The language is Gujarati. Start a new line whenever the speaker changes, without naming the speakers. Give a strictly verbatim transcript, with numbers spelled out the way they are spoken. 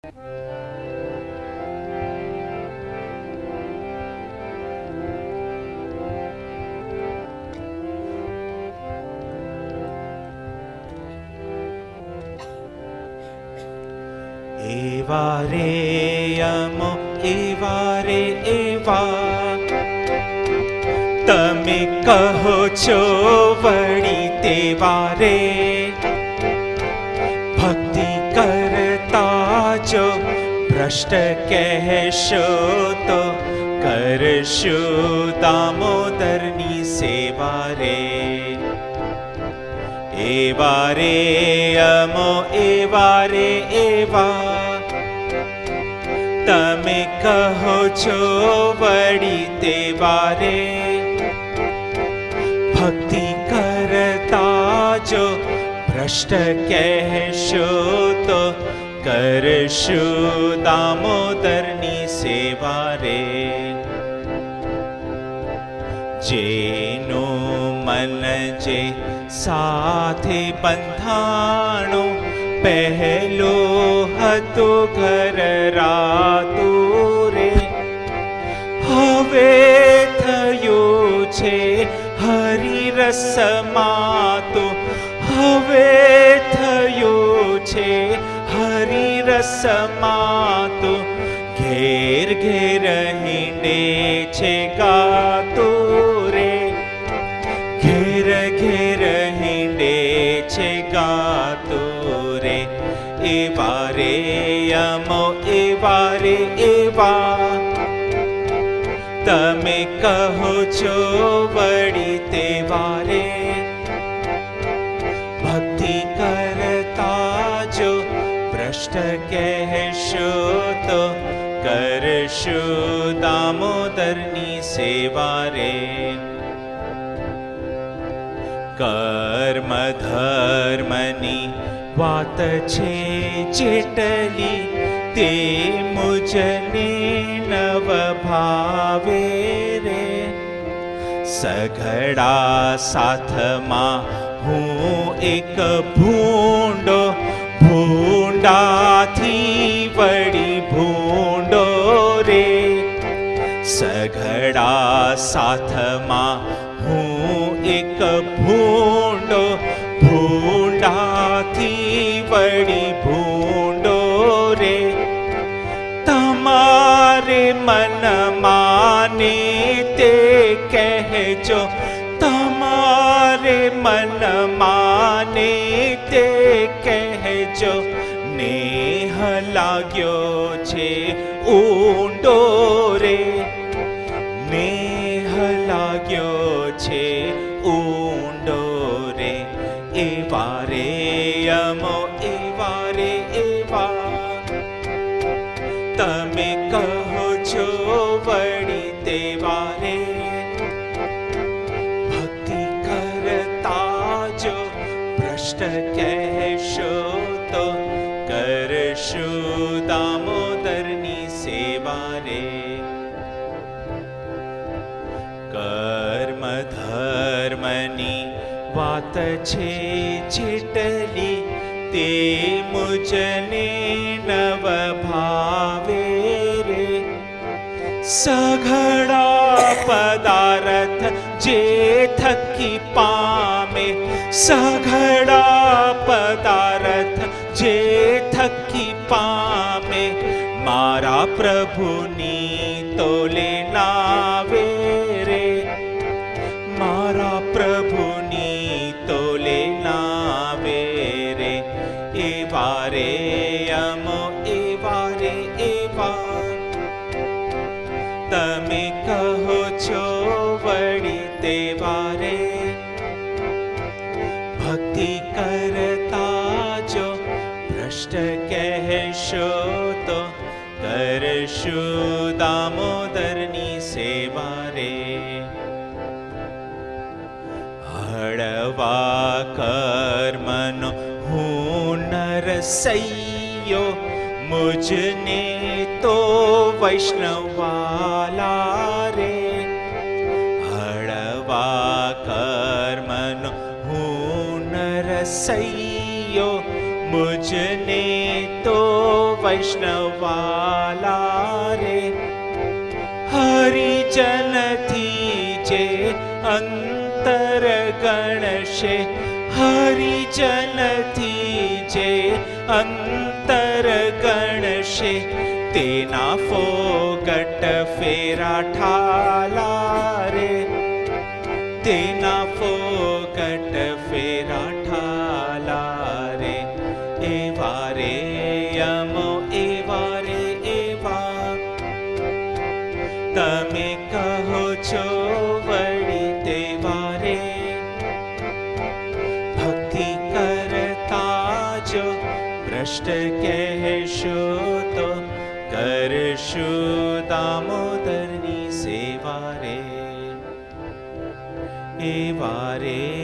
એવા રે અમો એવા રે એવા, તમે કહો છો વળી તેવા રે. ભક્તિ કરતા જો ભ્રષ્ટ કહેશો તો કરશું દામોદરની સેવા રે. એવા રે અમો એવા રે એવા, તમે કહો છો વળી તેવા રે. ભક્તિ કરતા જો ભ્રષ્ટ કહેશો તો કરશું દામોદરની સેવા રે. જેનું મન જે સાથે બંધાણું, પહેલું હતું ઘર રાતું રે. હવે થયું છે હરિરસમાં તો, હવે થયું છે હરિરસમાં તો. ઘેર ઘેર હિંડે છે ગાતું રે, ઘેર ઘેર હિંડે છે ગાતું રે. એવા રે અમો એવા રે એવા, તમે કહો છો વળી તેવા રે. ભક્તિ કરતા જો ભ્રષ્ટ કહેશો તો કરશું દામોદરની સેવા રે. કર્મ ધર્મની વાત છે જેટલી, તે મુજને નવ ભાવે રે. સઘળા સાથમાં હું એક ભૂંડો, ભૂંડાથી વળી ભૂંડો રે. સઘળા સાથમાં હું એક ભૂંડો, ભૂંડાથી વળી ભૂંડો રે. તમારે મન માને તે કહેજો, તમારે મન માને તે કહેજો. નેહ લાગ્યો છે ઊંડો રે, નેહ લાગ્યો છે ઊંડો રે. એવા રે અમો એવા રે એવા, તમે કહો છો વળી તેવા રે. ભક્તિ કરતા જો ભ્રષ્ટ કહેશો તો કરશું દામોદરની સેવા રે. કર્મ ધર્મની વાત છે જેટલી, તે મુજને નવ ભાવે રે. સઘળા પદાર્થ જે થકી પામે, સઘળા પદાર્થ જે થકી પામે. મારા પ્રભુની તોલે નાવે રે, મારા પ્રભુની તોલે નાવે રે. એવા રે અમો એવા રે એવા, તમે કહો છો વળી તેવા રે. ભક્તિ કરતા જો ભ્રષ્ટ કહેશો તો કરશું દામોદરની સેવા રે. હળવા કર્મનો હું નરસૈયો, મુજને તો વૈષ્ણવાલા રે. હળવા કર્મનો હું નરસૈયો, મુજને તો વૈષ્ણવાલા રે. હરિજન થી જે અંતર ગણશે, હરિજન થી જે અંતર ગણશે, તેના ફોગટ ફેરા ઠાલા રે. તેના ફોગટ ફેરા ઠાલા રે. એવા રે યમો એવા રે એવા, તમે કહો છો વળી તેવા રે. ભક્તિ કરતા જો ભ્રષ્ટ કહેશો તો કરશું દામોદરની સેવા રે. એવા રે